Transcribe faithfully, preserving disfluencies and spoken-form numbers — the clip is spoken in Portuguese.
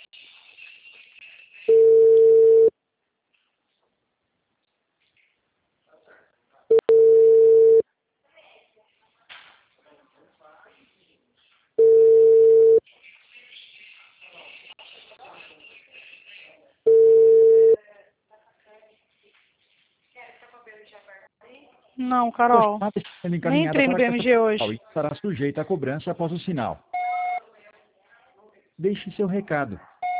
Não, Sua Carol. chamada está sendo Nem encaminhada entrei no para B a M caixa G postal hoje. e será sujeita a cobrança após o sinal. Deixe seu recado.